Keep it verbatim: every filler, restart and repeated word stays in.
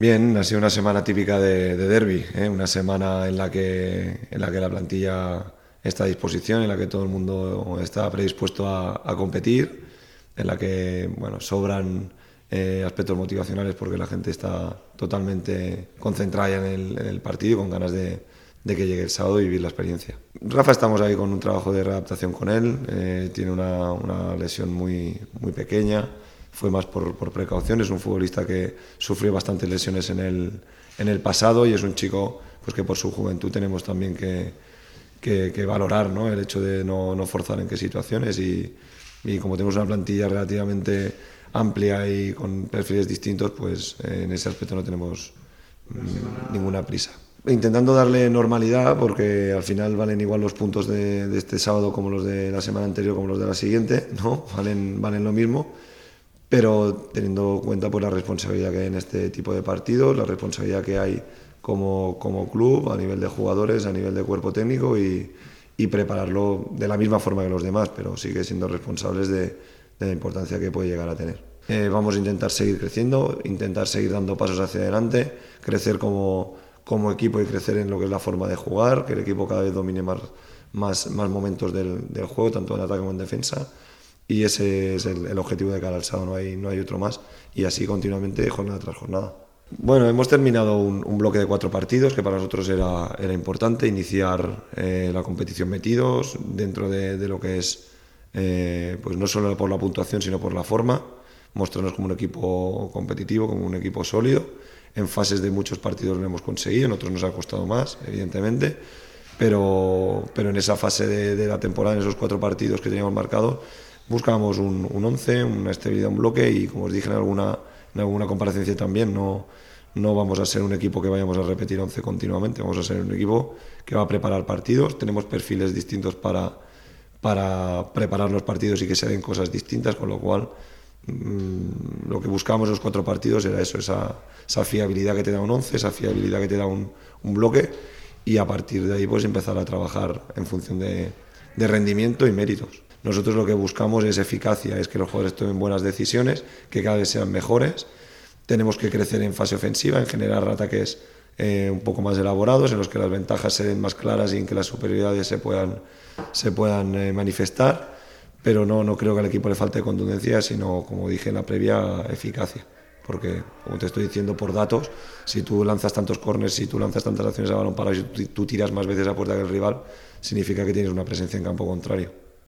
Bien, ha sido una semana típica de, de derbi, ¿eh? Una semana en la que, en la que la plantilla está a disposición, en la que todo el mundo está predispuesto a, a competir, en la que bueno, sobran eh, aspectos motivacionales porque la gente está totalmente concentrada ya en el, en el partido, con ganas de, de que llegue el sábado y vivir la experiencia. Rafa, estamos ahí con un trabajo de readaptación con él, eh, tiene una, una lesión muy, muy pequeña. Fue más por, por precaución, es un futbolista que sufrió bastantes lesiones en el, en el pasado y es un chico pues, que por su juventud tenemos también que, que, que valorar, ¿no? El hecho de no, no forzar en qué situaciones y, y como tenemos una plantilla relativamente amplia y con perfiles distintos, pues eh, en ese aspecto no tenemos mmm, ninguna prisa. Intentando darle normalidad porque al final valen igual los puntos de, de este sábado como los de la semana anterior como los de la siguiente, ¿no? Valen, valen lo mismo. Pero teniendo en cuenta pues, la responsabilidad que hay en este tipo de partidos, la responsabilidad que hay como, como club, a nivel de jugadores, a nivel de cuerpo técnico y, y prepararlo de la misma forma que los demás, pero sigue siendo responsables de, de la importancia que puede llegar a tener. Eh, vamos a intentar seguir creciendo, intentar seguir dando pasos hacia adelante, crecer como, como equipo y crecer en lo que es la forma de jugar, que el equipo cada vez domine más, más, más momentos del, del juego, tanto en ataque como en defensa. Y ese es el, el objetivo de cara al sábado, no hay, no hay otro más. Y así continuamente, jornada tras jornada. Bueno, hemos terminado un, un bloque de cuatro partidos que para nosotros era, era importante, iniciar eh, la competición metidos dentro de, de lo que es, eh, pues no solo por la puntuación, sino por la forma, mostrarnos como un equipo competitivo, como un equipo sólido. En fases de muchos partidos lo hemos conseguido, en otros nos ha costado más, evidentemente, pero, pero en esa fase de, de la temporada, en esos cuatro partidos que teníamos marcados, buscábamos un, un once, una estabilidad, un bloque y como os dije en alguna, en alguna comparecencia también, no, no vamos a ser un equipo que vayamos a repetir once continuamente, vamos a ser un equipo que va a preparar partidos, tenemos perfiles distintos para, para preparar los partidos y que se den cosas distintas, con lo cual mmm, lo que buscábamos en los cuatro partidos era eso, esa, esa fiabilidad que te da un once, esa fiabilidad que te da un, un bloque y a partir de ahí pues empezar a trabajar en función de, de rendimiento y méritos. Nosotros lo que buscamos es eficacia, es que los jugadores tomen buenas decisiones, que cada vez sean mejores. Tenemos que crecer en fase ofensiva, en generar ataques eh, un poco más elaborados, en los que las ventajas se den más claras y en que las superioridades se puedan, se puedan eh, manifestar. Pero no, no creo que al equipo le falte contundencia, sino, como dije en la previa, eficacia. Porque, como te estoy diciendo por datos, si tú lanzas tantos córners, si tú lanzas tantas acciones a balón parado y si tú tiras más veces a puerta que el rival, significa que tienes una presencia en campo contrario.